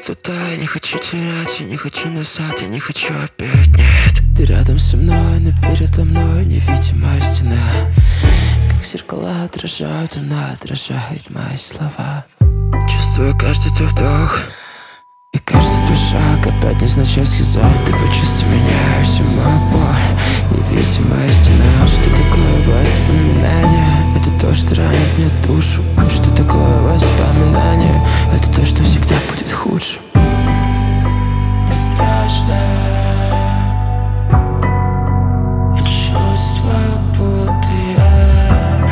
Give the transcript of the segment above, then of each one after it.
туда, я не хочу терять, я не хочу назад, я не хочу опять, нет. Ты рядом со мной, но передо мной невидимая стена. Как зеркала отражают, она отражает мои слова. Чувствую каждый твой вдох и каждый твой шаг. Опять незначай сказать, ты почувствуй меня, всю мою боль. Невидимая стена. Что такое воспоминание? Это то, что ранит мне душу. Что такое воспоминание? Это то, что всегда будет худшим. Мне страшно. И чувствую, будто я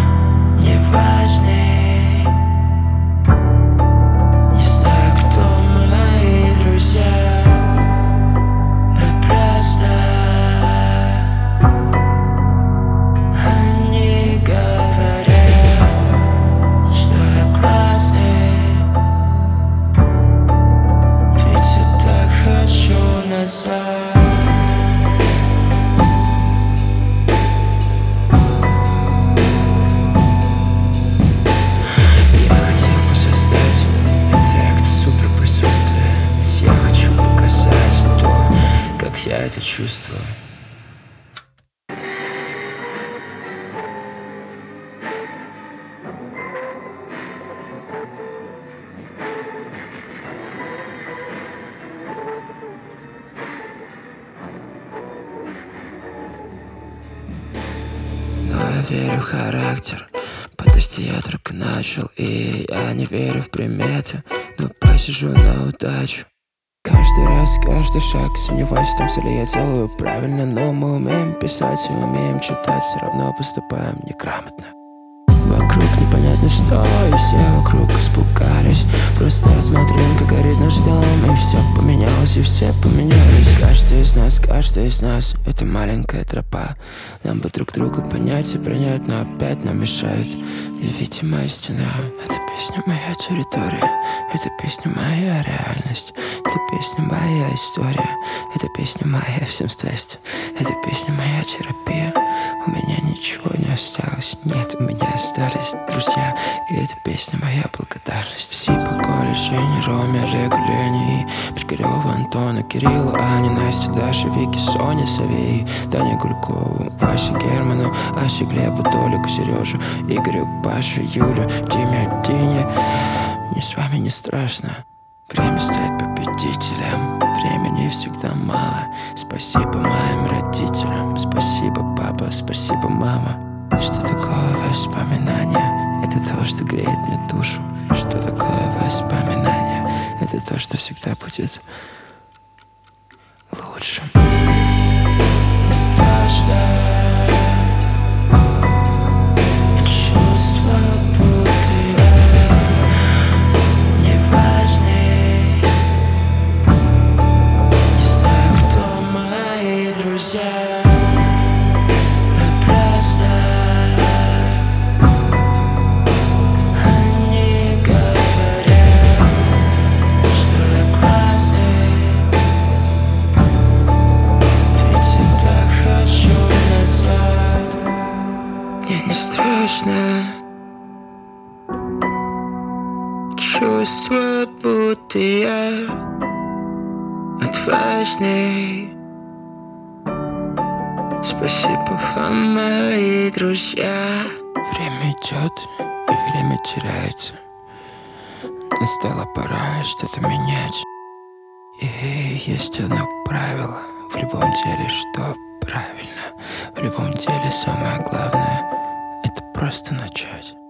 неважный. Не знаю, кто мои друзья. Напрасно они говорят, что я классный. Ведь я так хочу назад. Я хотел бы создать эффект суперприсутствия. Ведь я хочу показать то, как я это чувствую. Но я верю в характер. Подожди, я только начал, и я не верю в приметы, но посижу на удачу. Каждый раз, каждый шаг, сомневаюсь в том, все ли я делаю правильно. Но мы умеем писать и умеем читать, все равно поступаем неграмотно. Вокруг непонятно что, и все вокруг испугались. Просто смотрим, как горит наш дом, и все поменялось, и все поменялись. Каждый из нас — это маленькая тропа. Нам бы друг друга понять и принять, но опять нам мешает невидимая стена. Эта песня моя территория, эта песня моя реальность, эта песня моя история, эта песня моя всем страсть, эта песня моя терапия. У меня ничего не осталось, нет, у меня остались друзья, и эта песня моя благодарность. Спасибо Коле, Жене, Роме, Олегу, Лене и Пригореву, Антону, Кириллу, Ане, Насте, Даше, Вике, Соне, Савей, Дане Гулькову, Васе, Герману, Асе, Глебу, Толику, Сережу, Игорю, Пашу, Юлю, Диме, Дине. Мне с вами не страшно. Время стать победителем. Времени всегда мало. Спасибо моим родителям. Спасибо, папа, спасибо, мама. Что такое воспоминание? Это то, что греет мне душу. Что такое воспоминание? Это то, что всегда будет лучшим. Мне страшно. Напрасно они говорят, что я классный. Ведь я так хочу назад. Мне не страшно. Чувствую, будто я отважный. Спасибо вам, мои друзья. Время идет, и время теряется. Настала пора что-то менять. И есть одно правило в любом деле, что правильно. В любом деле самое главное — это просто начать.